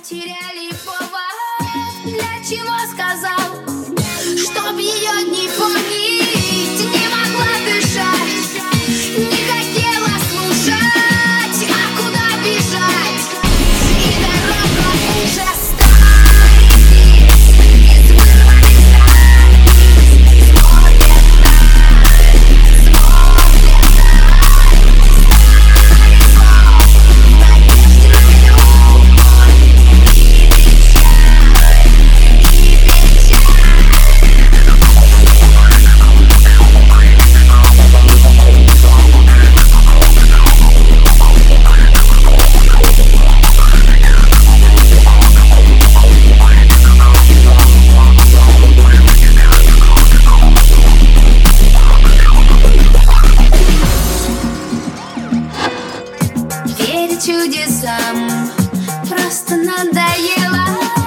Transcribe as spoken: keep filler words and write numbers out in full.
потеряли повод. Для чего сказал, чтоб ее дни помнить? Не могла дышать, не хотела слушать, а куда бежать? И дорога уже стоит здесь, из вырванных стай. Смотрят вдаль, смотрят вдаль. Старый слов в надежде на любовь и печаль, и печаль. Верить чудесам просто надоело.